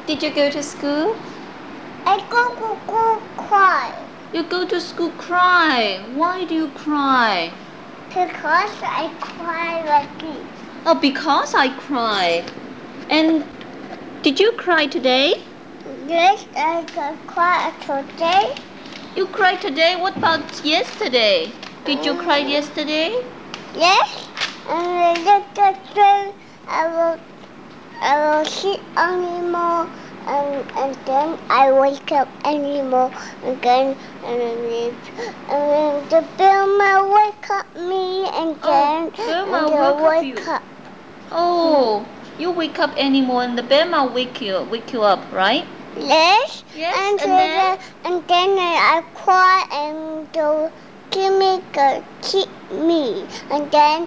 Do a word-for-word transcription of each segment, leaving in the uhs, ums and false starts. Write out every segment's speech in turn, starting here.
Did you go to school? I go to school cry. You go to school cry. Why do you cry? Because I cry lucky. Oh, because I cry. And did you cry today? Yes, I can cry today. You cried today? What about yesterday? Did you cry yesterday? Yes, and yesterday I will I will sit anymore, and and then I wake up anymore again, and then and then the Burma wake up me, and then Oh, Burma and woke up wake you. up. Oh, you wake up anymore and the Burma wake you wake you up, right? Yes, Yes, and, and then? and then I cry and the chemical keep me, and then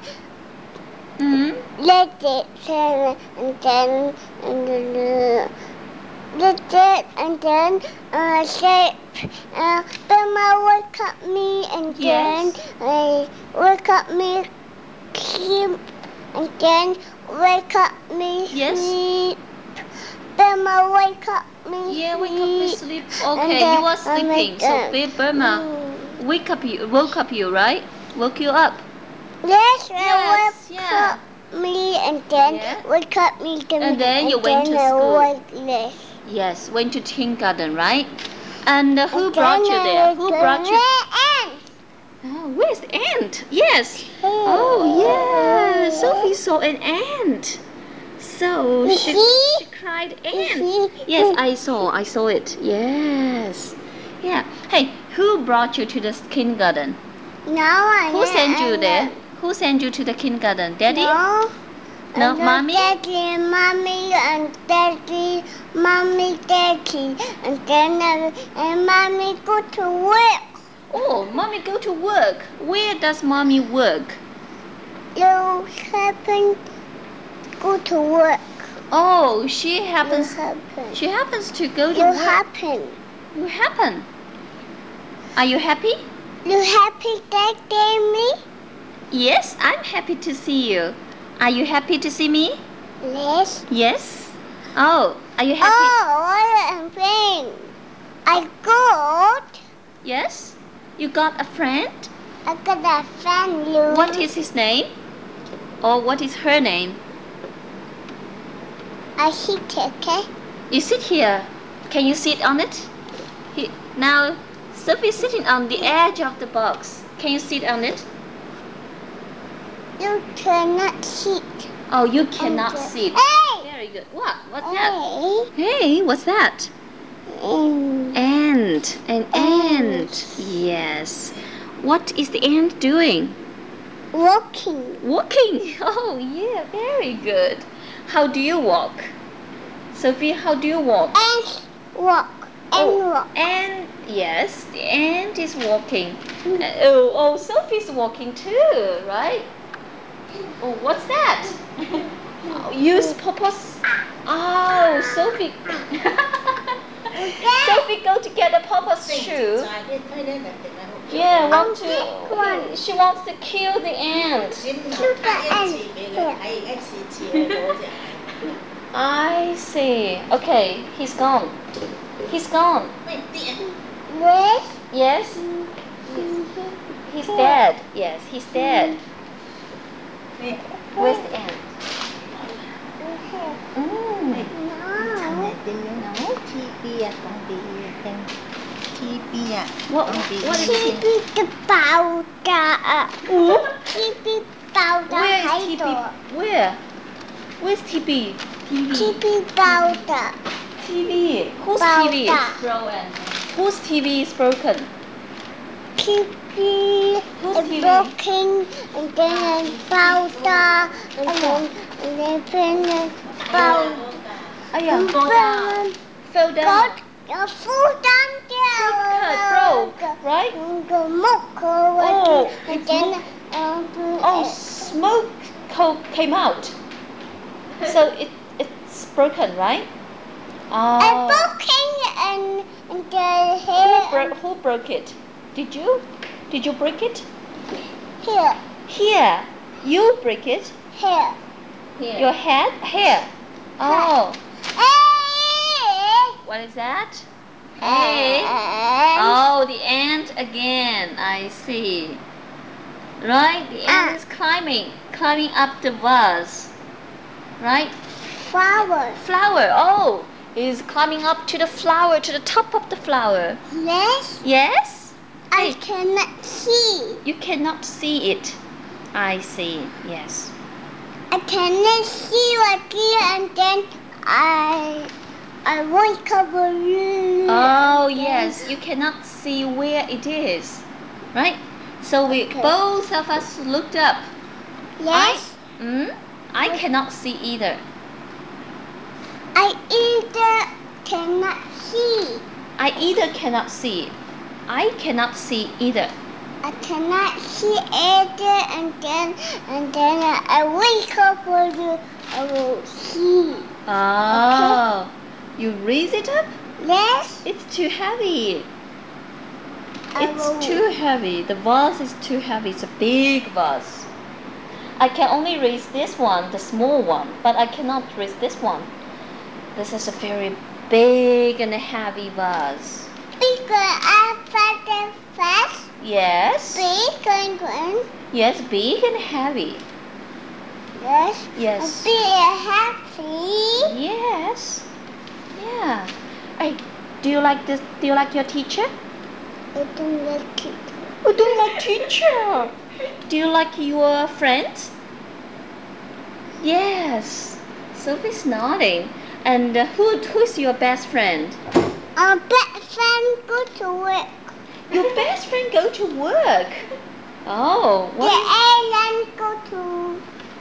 Mm-hmm. let it and, and then and then uh, let it and then uh, say uh, Burma wake up me, and Yes. then I wake up me keep, and then wake up me Yes. sleep. Burma wake up me Yeah, wake up me sleep. And Okay, then you are I sleeping. make So them. Big Burma Mm. wake up you woke up you, right? Woke you up. Yes, Yes, I wake yeah. up me, and then Yeah. wake up me again, And then you and went then to I school. wake less. Yes, went to kindergarten, right? And uh, who And brought then you I there? wake Who up brought you? and Oh, where's the ant? Yes. Oh, yeah. Sophie saw an ant. So You she see? she cried You ant. see? Yes, I saw. I saw it. Yes. Yeah. Hey, who brought you to the kindergarten? Now I Who sent you and, there? Who sent you to the kindergarten? Daddy? No. No, And mommy? Daddy, mommy, and daddy, mommy, daddy, and then uh, and mommy go to work. Oh, mommy go to work. Where does mommy work? You happen go to work. Oh, she happens. You happen. She happens to go to You work. happen. You happen. Are you happy? You happy that day, me? Yes, I'm happy to see you. Are you happy to see me? Yes. Yes. Oh, are you happy? Oh, what a thing! I got. Yes. You got a friend? I got a friend. You. What is his name? Or what is her name? I sit, okay? You sit here. Can you sit on it? He, now, Sophie's sitting on the edge of the box. Can you sit on it? You cannot sit. Oh, you cannot Okay. sit. Hey! Very good. What? What's Hey. that? Hey, what's that? Mm. Ant. An Ant. ant. Yes. What is the ant doing? Walking. Walking. Oh, yeah, very good. How do you walk? Sophie, how do you walk? And walk. And Oh, walk. and yes, the ant is walking. Uh, oh, oh, Sophie's walking too, right? Oh, what's that? Oh, use Papa's. Oh, Sophie. Sophie go to get a Papa's shoe. Yeah, want to. one. She wants to kill the ant. Kill the ant. I see. Okay, he's gone. He's gone. Yes. Yes? He's dead. Yes, he's dead. Where's the ant? Mm. What, what is it? T V 爆炸啊 ！T V 爆炸 Where is 喺 T 度 V? Where? Where's T V? T V. T V 爆炸 T V. Whose T V is broken? Whose T V is broken? T V Whose is T V? broken, and then 爆炸 and then and then then 爆 Oh yeah. and then Fell down. got a full down Broke, broke, right? The smoke Oh, and it's then smoke. um, Oh, smoke co- came out. So it it's broken, right? and Oh. broken and and the Who, hair bro- who broke it? Did you? Did you break it? here Here. You break it? here Your head? Hair. Oh. Hey! that? Hey. And Oh, the ant again. I see. Right? The ant Ah. is climbing, climbing up the vase. Right? flower. Flower. Oh, he's climbing up to the flower, to the top of the flower. Yes, Yes? I Hey, cannot see. you cannot see it. I see. Yes. I cannot see right here, and then I I wake up really. Oh, and then- yes. You cannot see where it is. Right? So we Okay. both of us looked up. Yes, I, mm, I cannot see either. I either cannot see. I either cannot see. I cannot see either. I cannot see either, and then and then I wake up really. I will see. Oh, you raise it up? Yes, It's too heavy. I It's will. too heavy. The vase is too heavy. It's a big vase. I can only raise this one, the small one, but I cannot raise this one. This is a very big and heavy vase. Because I find them fast, Yes. big and green. Yes, big and heavy. Yes. Yes. Be happy. Yes. Yeah. Hey, do you like this? Do you like your teacher? I don't like it. Oh, do you like teacher? Do you like your friends? Yes. Sophie's nodding. And uh, who who's your best friend? Our best friend go to work. Your best friend go to work. Oh, The what? island go to.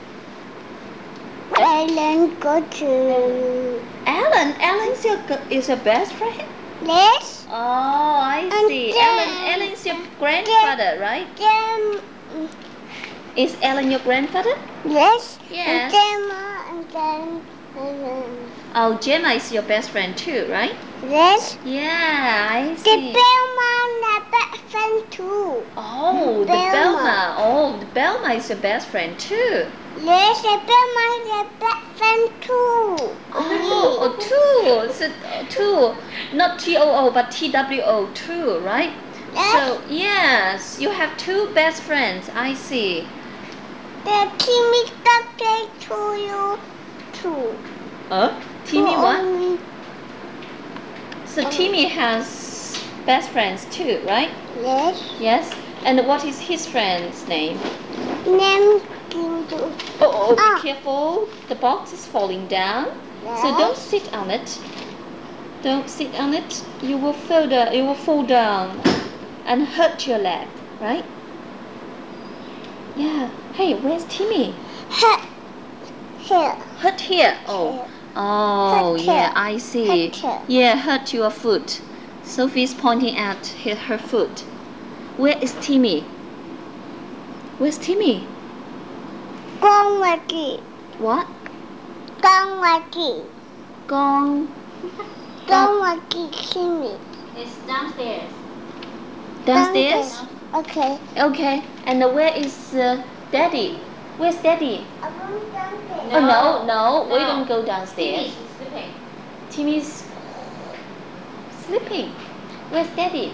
Island go to. Alan. Alan's your g- is your best friend. Yes. Oh, I And see. then- Alan. Alan's your grandfather, right? Then Is Alan your grandfather? yes. Yes. And then uh, and then and then Oh, Gemma is your best friend too, right? yes. Yeah, I The see. Bellman the best friend too. Oh, the Belma. Belma. Oh, the Belma is your best friend too. Yes, the Bellman the best friend too. Oh, oh two. So, uh, two. Not T O O, but T W O, two, right? Yes. So, yes, you have two best friends. I see. The Timmy play to you too. Huh? Timmy what? Only- So, Um, Timmy has best friends too, right? Yes. Yes. And what is his friend's name? Name Kindu. Oh, oh, be Ah. careful. The box is falling down. So don't Yes. sit on it. Don't sit on it. You will fall down. You will fall down and hurt your leg, right? Yeah. Hey, where's Timmy? Hut. Here. Hurt here. Oh. Oh, Hurt yeah. here. I see. Hurt here. Yeah, hurt your foot. Sophie's pointing at her, her foot. Where is Timmy? Where's Timmy? Gong Waki. What? Gong Waki. Gone. Gong Waki Timmy. It's downstairs. Downstairs? Okay. Okay. And where is uh, Daddy? Where's Daddy? I'm going downstairs. Oh no, no, we No. don't go downstairs. Timmy is sleeping. Timmy's sleeping. Where's Daddy?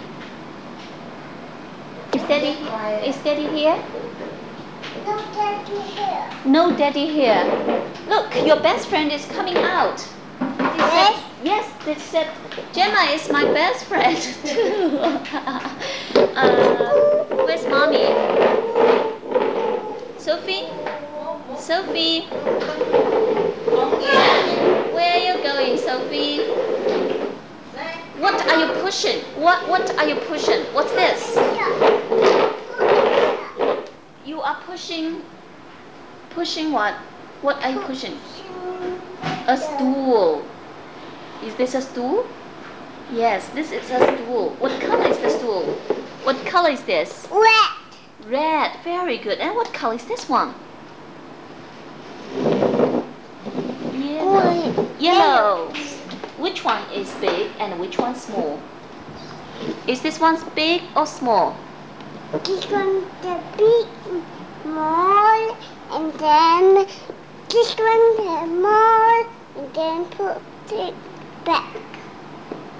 Is Daddy? Is Daddy here? No daddy here. No Daddy here. Look, your best friend is coming out. She said, yes, they said Gemma is my best friend too. uh, where's Mommy? Sophie? Sophie? Where are you going, Sophie? What are you pushing? What What are you pushing? What's this? You are pushing. Pushing what? What are you pushing? A stool. Is this a stool? Yes, this is a stool. What color is the stool? What color is this? Red. Red. Very good. And what color is this one? Yellow. Green. Yellow. Which one is big and which one small? Is this one big or small? This one the big, small, and then this one the small, and then put it back.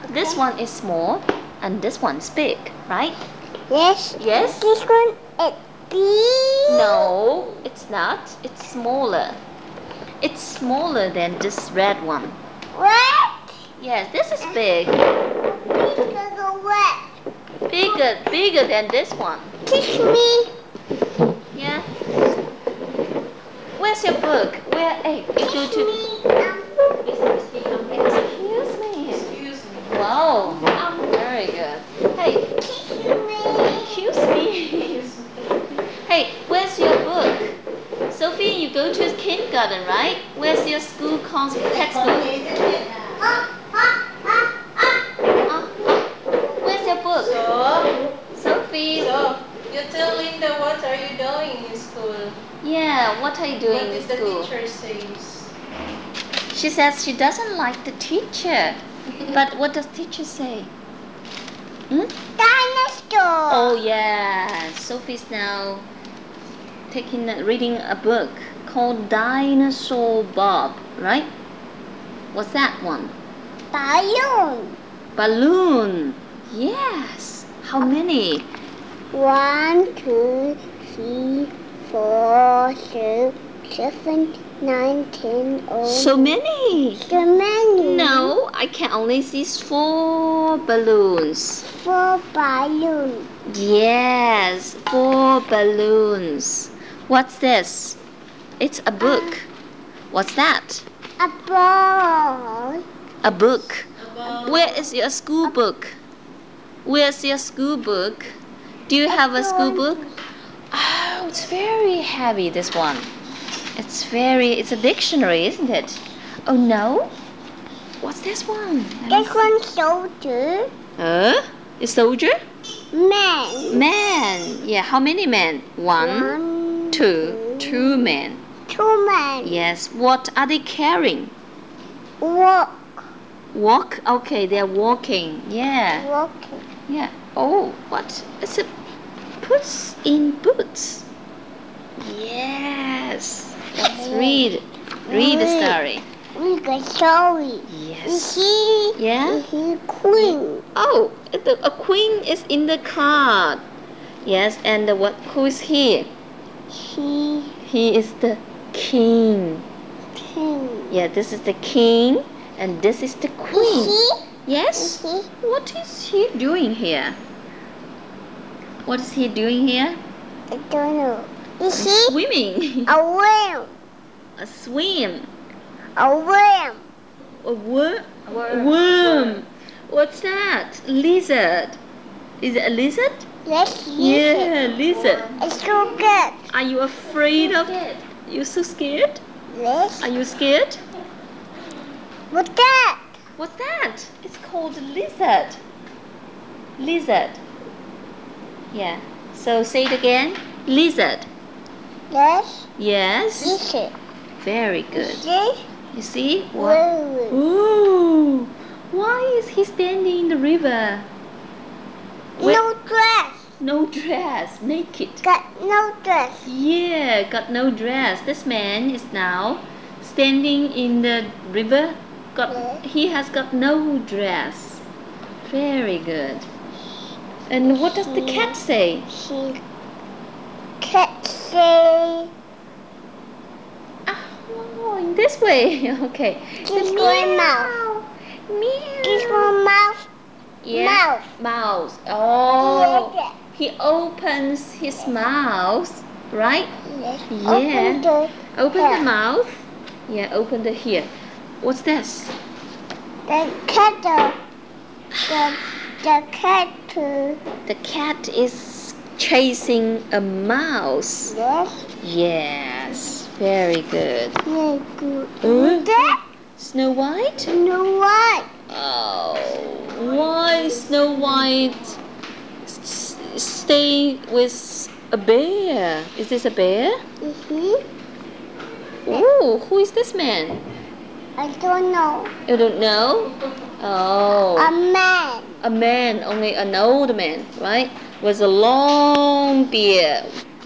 This one is small and this one's big, right? Yes. Yes? This one is big. No, it's not. It's smaller. It's smaller than this red one. What? Yes, this is big. Bigger than what? Bigger, bigger than this one. Kiss me. Yeah. Where's your book? Where? Hey, you go Kiss to. me. Um, Excuse me. Excuse me. Wow. Very good. Hey, kiss me. excuse me. Hey, where's your book? Sophie, you go to kindergarten, right? Where's your school cons- textbook? Ah, ah, ah, ah. Uh, uh, where's your book? So, Sophie. so you tell Linda what are you doing in school? Yeah, what are you doing What in did the school? teacher says? She says she doesn't like the teacher. But what does teacher say? Hmm? Dinosaur. Oh yeah, Sophie's now taking reading a book called Dinosaur Bob, right? What's that one? Balloon. Balloon. Yes. How many? One, two, three, four, six, seven, nine, ten, oh. So many. So many. No, I can only see four balloons. Four balloons. Yes, four balloons. What's this? It's a book. What's that? A ball. A book. About Where is your school book? Where's your school book? Do you have a school book? Oh, it's very heavy, this one. It's very, it's a dictionary, isn't it? Oh no? What's this one? This one soldier. Huh? A soldier? Man. Man. Yeah, how many men? One, One, two, two men. Two men. Yes, what are they carrying? Walk. Walk? Okay, they're walking. Yeah. Walking. Yeah. Oh, what is it? Puts in boots. Yes. Let's read. Read the story. We got sorry. Yes. Is he? Yeah? Is he queen? Oh, the, a queen is in the card. Yes, and the, what? Who is he? He He is the king. king. Yeah, this is the king, and this is the queen. Is he? Yes. Is he? What is he doing here? What is he doing here? I don't know. Is he? Swimming. A worm. A swim. A worm. A wor- Worm. worm. What's that? Lizard. Is it a lizard? Yes, Yeah, lizard. It's so good. Are you afraid of it? You so scared? Yes. Are you scared? What's that? What's that? It's called lizard. Lizard. Yeah. So say it again. Lizard. Yes. Yes. Listen. Very good. This You see? What? worm. Ooh. Why is he standing in the river? No dress. No dress. Naked. Got no dress. Yeah, got no dress. This man is now standing in the river. Got Yeah. he has got no dress. Very good. And what does the cat say? She cat say Oh, in this way. Okay. This The one meow. Meow. this one mouth. Yeah. Mouth. Mouse. Oh. Yes. He opens his mouth, right? Yes. Yeah. Open the Open Yeah. the mouth. Yeah, open the here. What's this? the cat the the, the cat uh, The cat is chasing a mouse. yes. Yes, very good. Very good. Uh? That Snow White? no what? Oh, why Snow White s- stay with a bear? Is this a bear? Mm-hmm. Oh, who is this man? I don't know. You don't know? Oh. A man. A man, only an old man, right? With a long beard.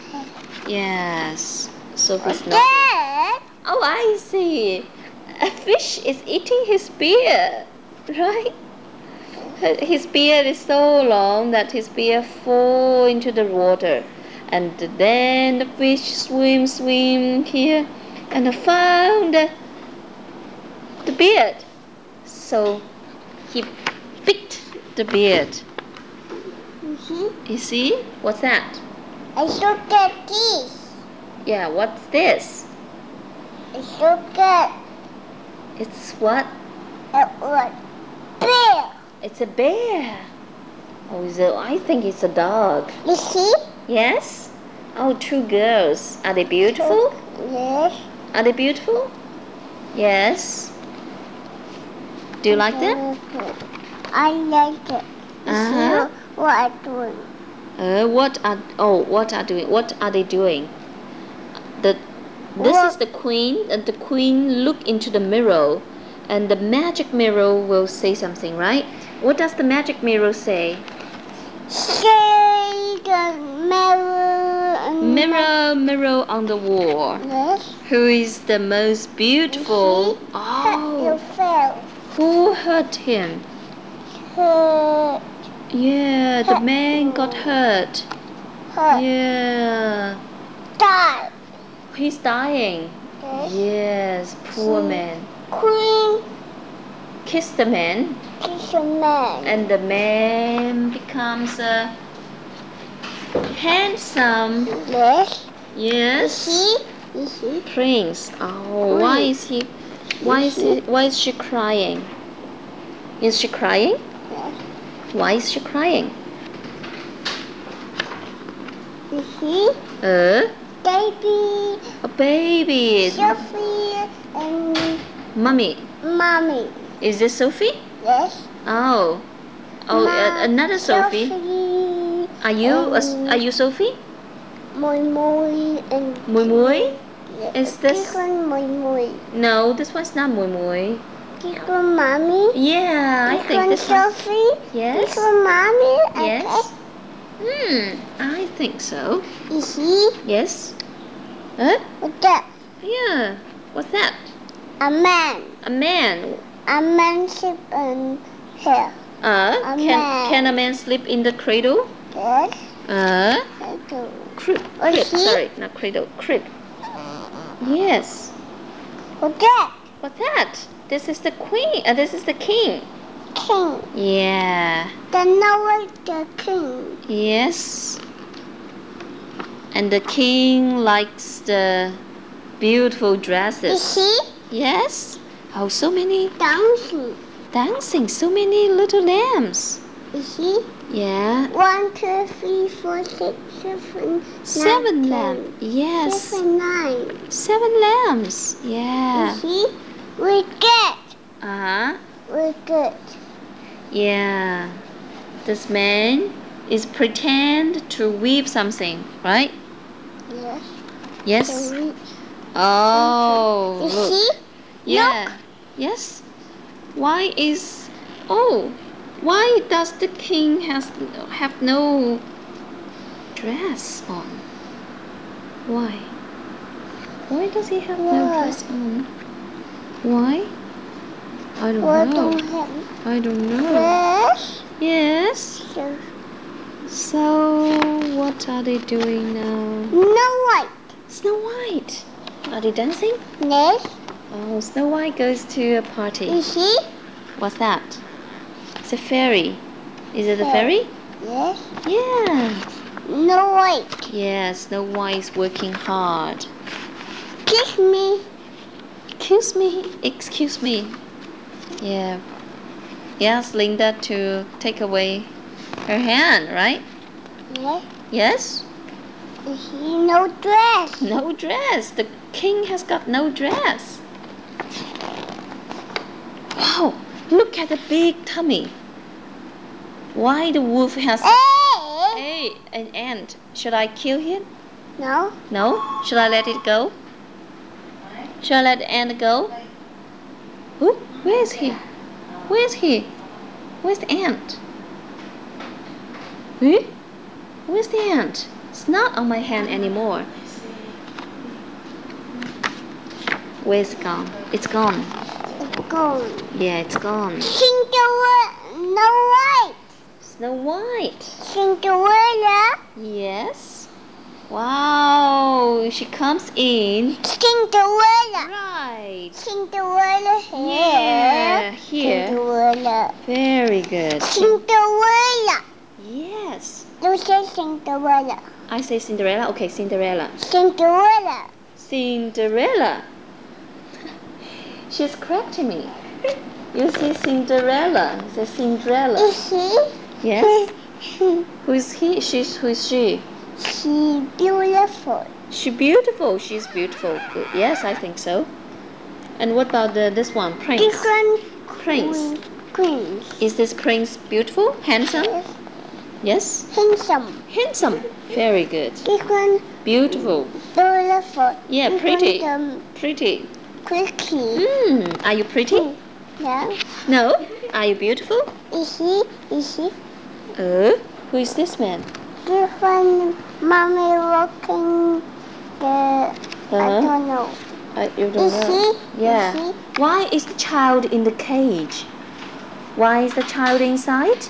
Yes. So he's not. Dad. Oh, I see. A fish is eating his beard, right? his beard is so long that his beard fall into the water, and then the fish swim swim here and found the, the beard. So he picked the beard. You see? You see? What's that? I look at this. Yeah, what's this? I look at It's what? at what? Bear. It's a bear. Oh, is it, I think it's a dog. You see? Yes? Oh, two girls. Are they beautiful? Yes. Are they beautiful? Yes. Do you like them? I like it. You Uh-huh. see what I'm doing? Uh, what are oh what are doing? What are they doing? The this What? is the queen, and the queen look into the mirror, and the magic mirror will say something, right? What does the magic mirror say? Say the mirror and Mirror, mirror on the wall. Yes. Who is the most beautiful? You see? You Oh, fell. who hurt him? Hurt. Yeah, the man got hurt. Hurt. Yeah, Die. he's dying. Yes. Yes, poor See? man. Queen Kiss the man, is a man. and the man becomes a handsome, Yes. You yes, see? You see? prince. Oh, why is he? Why is he? Why is she crying? Is she crying? Yes. Why is she crying? You see? Uh, Baby, a baby. Sophie, and Mommy, mommy. is this Sophie? Yes. Oh, oh, Ma- uh, another Sophie. Sophie. Are you? A, and are you Sophie? Moi Moi and Mui Mui? Yeah, Is this- This one Moi Moi. No, this one's not Mui Mui. This one mommy. Yeah, I This think one this one. Sophie. Yes. This one mommy. Yes. Okay. Hmm, I think so. You see? Yes. Huh? What's that? Yeah. What's that? A man. A man. A man sleep in here. Uh, A can man. can a man sleep in the cradle? Yes. Uh, I do. crib. Oh, Crib. see? Sorry, not cradle. Crib. Yes. What's that? What's that? This is the queen. Uh, this is the king. King. Yeah. The Noah the king. Yes. And the king likes the beautiful You dresses. see? Yes. Oh, so many Dancing. dancing. So many little lambs. You see? Yeah. One, two, three, four, six, seven, Seven nine, lambs. ten. Yes. Seven, nine. Seven lambs. You Yeah. see? We're good. Uh huh. We're good. Yeah. This man is pretend to weave something, right? Yes. Yes. Can we- Oh, You look. see? Yeah. Yes. Why is oh? Why does the king has have no dress on? Why? Why does he have no Why? dress on? Why? I don't What know. don't have I don't know. dress? Yes. So, So what are they doing now? no white. Snow White. Are they dancing? Yes. Oh, Snow White goes to a You party. see? What's that? It's a fairy. Is it a Fairy. fairy? Yes. Yeah. No white. Yeah, Snow White is working hard. Kiss me. Excuse me. Excuse me. Yeah. He asked Linda to take away her hand, right? Yes. Yes? You see? No dress. No dress. The king has got no dress. Wow. Look at the big tummy. Why the wolf has... Hey. Hey, an ant. Should I kill him? No. No? Should I let it go? Should I let the ant go? Who? Where is he? Where is he? Where's the ant? Hmm? Where's the ant? It's not on my hand anymore. Where's it gone? It's gone. It's gone. Yeah, it's gone. Cinderella. Snow White. Snow White. Cinderella. Yes. Wow, she comes in. Cinderella. Right. Cinderella Yeah, here. here. Cinderella. Very good. Cinderella. Yes. You say Cinderella. I say Cinderella. Okay, Cinderella. Cinderella. Cinderella. She's correcting me. You say Cinderella. You say Cinderella. Is she? Yes. Who is he? She's who is she? She beautiful. She beautiful. She's beautiful. Good. Yes, I think so. And what about the this one? Prince. Different Prince. queens. Is this prince beautiful? Handsome? Yes. Yes. Handsome. Handsome. Very good. Different Beautiful. beautiful. Yeah, Different, pretty. Um, Pretty. pretty. Hmm. Are you pretty? No. No. Are you beautiful? Is she? Is she? Uh. Who is this man? Different mommy walking the I Uh-huh. don't know. I, you don't Is know. she? Yeah. Is she? Why is the child in the cage? Why is the child inside?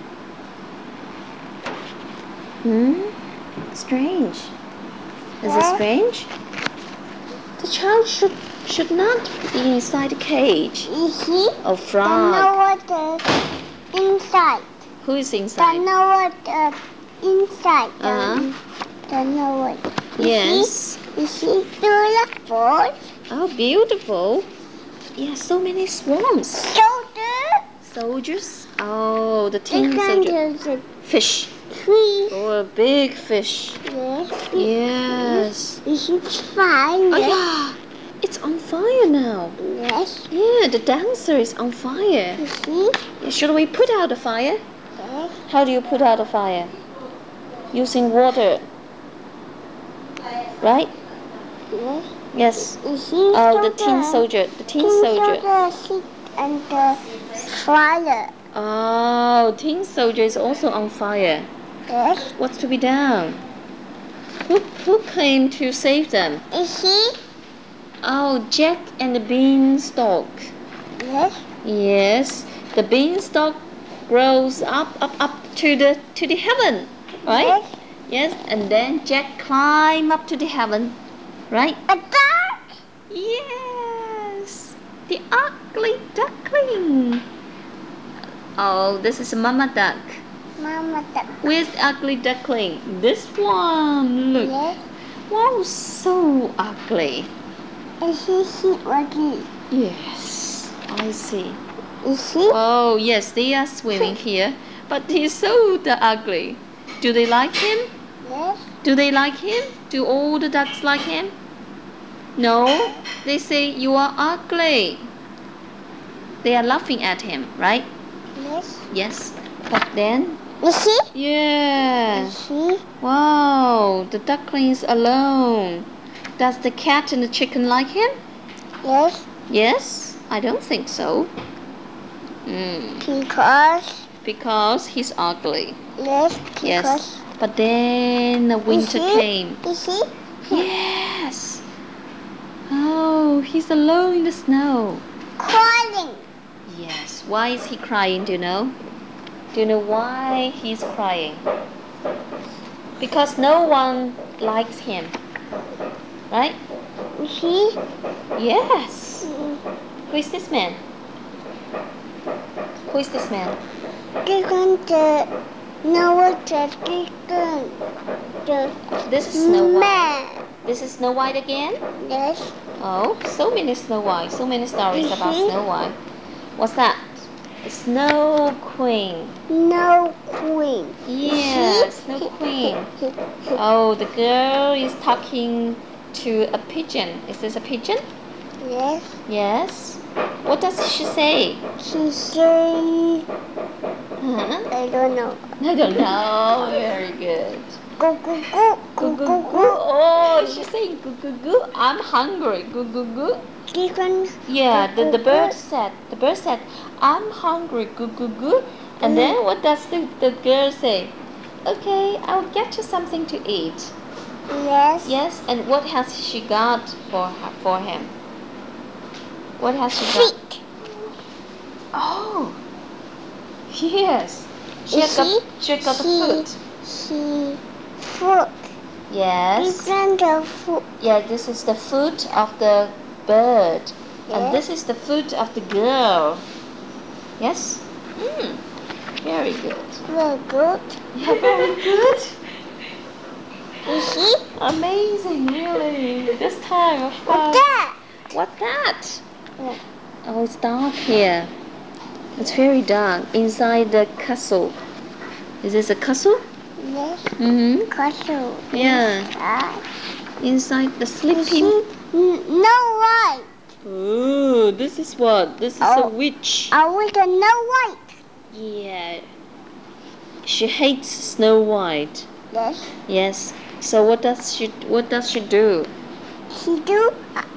Hmm? Strange. Is it Yeah. strange? The child should should not be inside the cage. Is she? Oh, Don't frog. know what the inside. Who is Don't inside? know what the inside. Uh-huh. Don't, don't know what. Is Yes. She, is she beautiful? Oh, beautiful. Yeah, so many swarms. Shoulder. Soldiers. Oh, the tin Different soldier. is a Fish. tree. Oh, a big fish. Yes. Yes. Is she fine? Oh Yes. yeah, it's on fire now. Yes. Yeah, the dancer is on fire. Is she? Yeah, should we put out the fire? Yes. How do you put out the fire? Using water, right? Yes. Yes. Is she? Oh, the tin soldier? soldier. The tin Tin soldier. soldier sit and the fire. Oh, tin soldier is also on fire. Yes. What's to be done? Who who came to save them? Is she? Oh, Jack and the beanstalk. Yes. Yes, the beanstalk grows up, up, up to the to the heaven, right? Yes. Yes, and then Jack climb up to the heaven, right? A duck. Yes, the ugly duckling. Oh, this is Mama Duck. Mama duck. Where's the ugly duckling? This one. Look. Yes. Wow, so ugly. Is she sit ready? Yes, I see. Is she? Oh, yes, they are swimming here, but he's so the ugly. Do they like him? Yes. Do they like him? Do all the ducks like him? No, they say you are ugly. They are laughing at him, right? Yes. Yes, but then, Is she? yeah. Is she? Wow, the duckling is alone. Does the cat and the chicken like him? Yes. Yes, I don't think so. Mm. Because. Because he's ugly. Yes. Because. Yes. But then the winter Is she? came. Is she? Yes. Oh, he's alone in the snow. Crying. Yes. Why is he crying? Do you know? Do you know why he's crying? Because no one likes him. Right? Is she? Yes. Mm. Who is this man? Who is this man? They're going to know what the chicken. The This is Snow White. man. This is Snow White again? Yes. Oh, so many Snow White. So many stories about Mhm. Snow White. What's that? The Snow Queen. No queen. Yeah, Snow Queen. Oh, the girl is talking to a pigeon. Is this a pigeon? Yes. Yes. What does she say? She say. Huh? I don't know. I don't know. Very good. Go go go Goo go goo go goo. go. Oh, she's saying goo goo goo. I'm hungry. Goo goo goo. Chicken. Yeah, the, the Goo, goo, bird goo. said. The bird said, I'm hungry. Goo goo goo. And then what does the, the girl say? Okay, I'll get you something to eat. Yes. Yes, and what has she got for her, for him? What has she got? Feet. Oh, Yes. She You has got, see? she has got the She- foot. She foot. Yes. Different of foot. Yeah, this is the foot of the bird. And Yes. this is the foot of the girl. Yes? Mm. Very good. Very good. Yeah, very good. You see? Amazing, really. This time of What's that? What's that? Yeah. Oh, it's dark here. It's very dark inside the castle. Is this a castle? Yes. Mm-hmm. Castle. Yeah. Inside. Inside the You sleeping. see? N- No white. Oh, this is what? This is a Oh. witch. I want a no white. Yeah. She hates Snow White. Yes. Yes. So what does she what does she do? She do.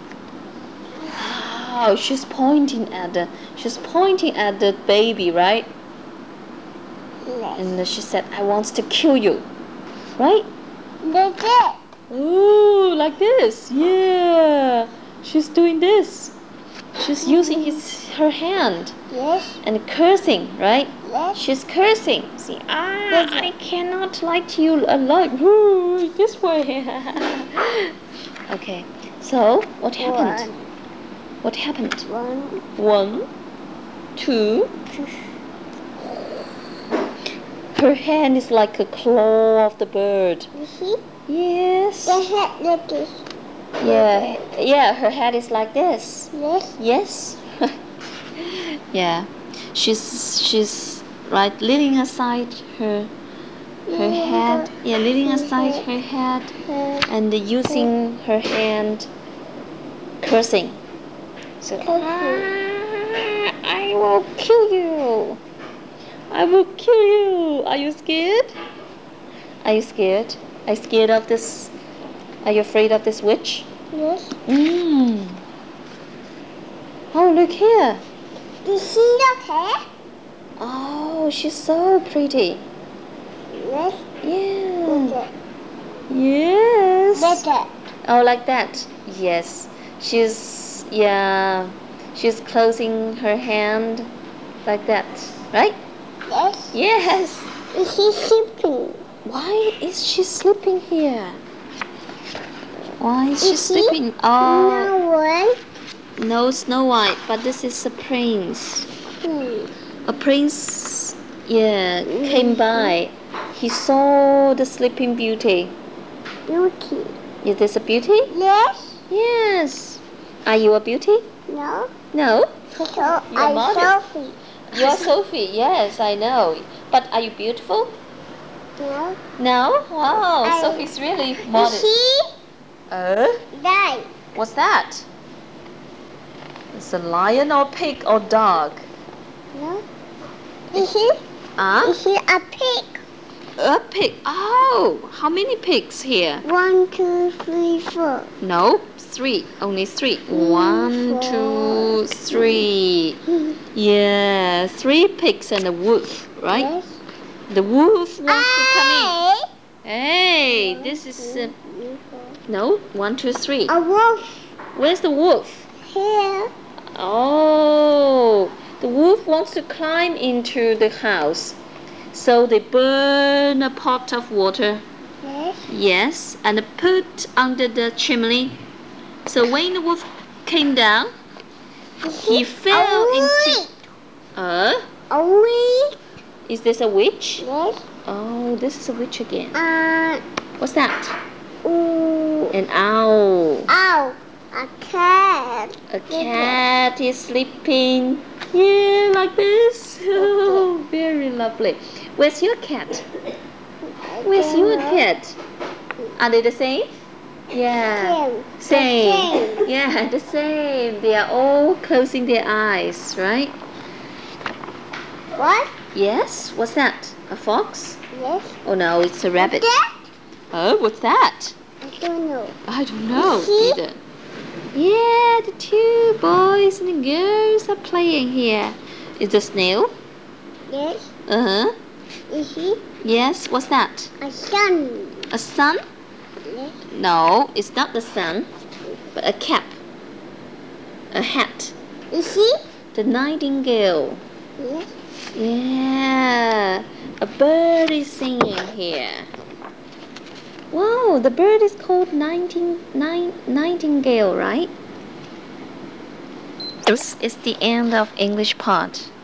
Oh, she's pointing at the she's pointing at the baby, right? Yes. And she said, "I want to kill you." Right? That's it. Ooh, like this. Yeah. She's doing this. She's using his her hand Yes. and cursing, right? Yes. She's cursing. See, ah, Yes. I cannot like you a lot. Ooh, this way. Okay. So what happened? One. What happened? One. One, two. Two. Her hand is like a claw of the bird. You see? Yes. The head like this. Yeah. Yeah. Her head is like this. Yes. Yes. Yeah. She's she's right leaning aside her her head. Yeah, leaning aside her head Uh, and using her hand cursing. So "Ah, I will kill you. I will kill you. Are you scared? Are you scared? Are you scared of this? Are you afraid of this witch? yes. Mm. Oh, look here. You see the hair? Oh, she's so pretty. Yes. Yeah. That's it. Yes. That's it. Oh, like that. Yes. She's yeah. She's closing her hand like that, right? Yes. Yes. Is she sleeping? Why is she sleeping here? Why is she Is she? sleeping? Oh, No one. no, Snow White, but this is a prince. Hmm. A prince, yeah, came by. He saw the Sleeping Beauty. Beauty. Is this a beauty? Yes. Yes. Are you a beauty? No. No. So You're I modest. Sophie. You're Sophie. Yes, I know. But are you beautiful? No. No. Wow, I- Sophie's really Is modest. she? Uh, Die. what's that? It's a lion or pig or dog? No. Is she? Ah, Is she a pig? a pig. Oh, how many pigs here? One, two, three, four. No, three. Only three. One, two, three. Yeah, three pigs and a wolf, right? Yes. The wolf wants to come in. Hey. Hey, this is uh, no one, two, three. A wolf Where's the wolf? here. Oh, the wolf wants to climb into the house. So they burn a pot of water. Yes. Yes, and put under the chimney. So when the wolf came down, Is he she fell a into. witch? Uh, A witch. is this a witch? Yes. Oh, this is a witch again. Uh. What's that? Ooh. An owl. Ow. A cat. A cat is sleeping. Yeah, like this. Oh, very lovely. Where's your cat? Where's your cat? Are they the same? Yeah. Same. Same. Same. Yeah, the same. They are all closing their eyes, right? What? Yes. What's that? A fox? Yes. Oh no, it's a rabbit. That? Oh, what's that? I don't know. I don't know See? either. Yeah, the two boys and the girls are playing here. Is the snail? Yes. Uh huh. Is she Yes. What's that? a sun? A sun? Yes. No, it's not the sun, but a cap. A hat. Is she? The nightingale. Yes. Yeah, a bird is singing here. Wow, the bird is called nighting, night, nightingale, right? This is the end of English part.